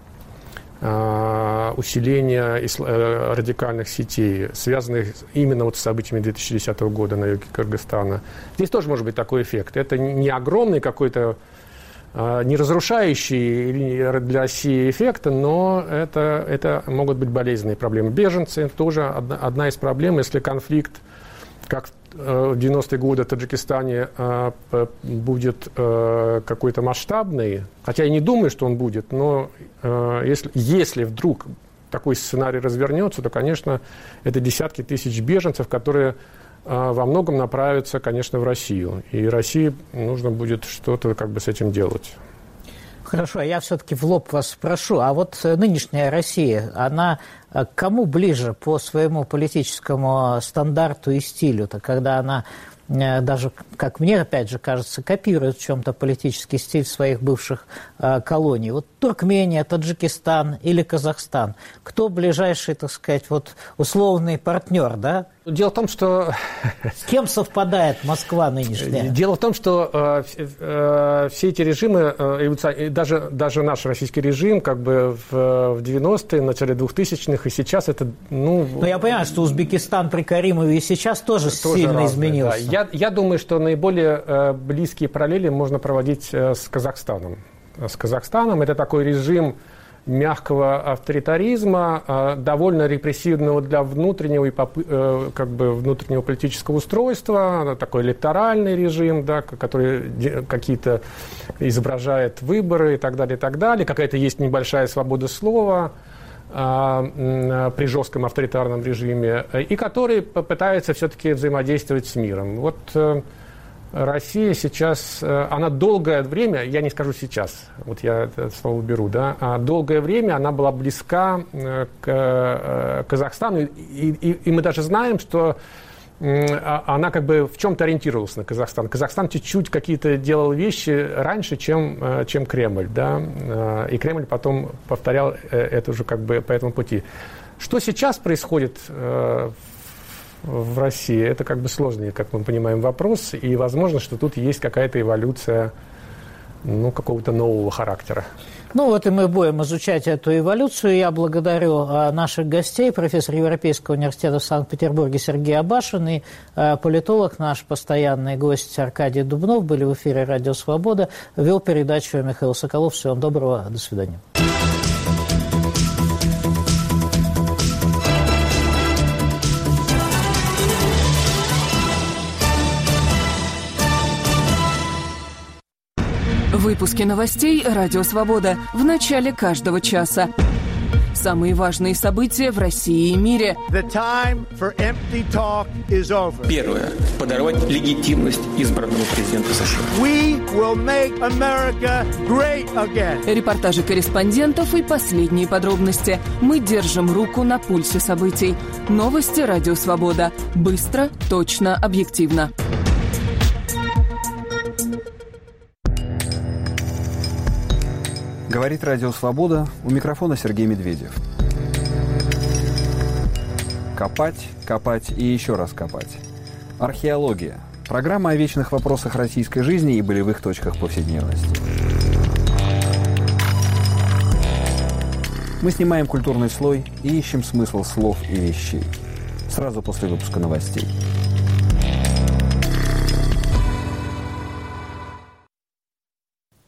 Э, усиление исла- э, радикальных сетей, связанных именно вот с событиями две тысячи десятого года на юге Кыргызстана. Здесь тоже может быть такой эффект. Это не огромный какой-то, не разрушающие для России эффекты, но это, это могут быть болезненные проблемы. Беженцы – тоже одна, одна из проблем. Если конфликт, как в девяностые годы в Таджикистане, будет какой-то масштабный, хотя я не думаю, что он будет, но если, если вдруг такой сценарий развернется, то, конечно, это десятки тысяч беженцев, которые во многом направится, конечно, в Россию. И России нужно будет что-то как бы с этим делать. Хорошо, а я все-таки в лоб вас спрошу. А вот нынешняя Россия, она к кому ближе по своему политическому стандарту и стилю-то, когда она даже, как мне, опять же, кажется, копирует в чем-то политический стиль своих бывших э, колоний. Вот Туркмения, Таджикистан или Казахстан. Кто ближайший, так сказать, вот условный партнер, да? Дело в том, что... С кем совпадает Москва нынешняя? Дело в том, что э, э, все эти режимы, э, даже, даже наш российский режим, как бы в, в девяностые, в начале двухтысячных, и сейчас это, ну... Но я понимаю, что Узбекистан при Каримове и сейчас тоже, тоже сильно разные, изменился. Да. Я, я думаю, что наиболее э, близкие параллели можно проводить э, с Казахстаном. С Казахстаном это такой режим мягкого авторитаризма, довольно репрессивного для внутреннего и как бы внутреннего политического устройства, такой электоральный режим, да, который какие-то изображает выборы и так далее, и так далее. Какая-то есть небольшая свобода слова при жестком авторитарном режиме, и который пытается все-таки взаимодействовать с миром. Вот Россия сейчас, она долгое время, я не скажу сейчас, вот я это слово уберу, да, а долгое время она была близка к Казахстану, и, и, и мы даже знаем, что она как бы в чем-то ориентировалась на Казахстан. Казахстан чуть-чуть какие-то делал вещи раньше, чем, чем Кремль, да, и Кремль потом повторял это уже как бы по этому пути. Что сейчас происходит в в России, это как бы сложный, как мы понимаем, вопрос, и возможно, что тут есть какая-то эволюция, ну, какого-то нового характера. Ну вот и мы будем изучать эту эволюцию. Я благодарю наших гостей, профессор Европейского университета в Санкт-Петербурге Сергей Абашин и политолог, наш постоянный гость Аркадий Дубнов, были в эфире «Радио Свобода». Вел передачу Михаил Соколов. Всего вам доброго, до свидания. Выпуски новостей «Радио Свобода» в начале каждого часа. Самые важные события в России и мире. Первое. Подорвать легитимность избранного президента США. Репортажи корреспондентов и последние подробности. Мы держим руку на пульсе событий. Новости «Радио Свобода». Быстро, точно, объективно. Говорит Радио Свобода, у микрофона Сергей Медведев. Копать, копать и еще раз копать. Археология. Программа о вечных вопросах российской жизни и болевых точках повседневности. Мы снимаем культурный слой и ищем смысл слов и вещей. Сразу после выпуска новостей.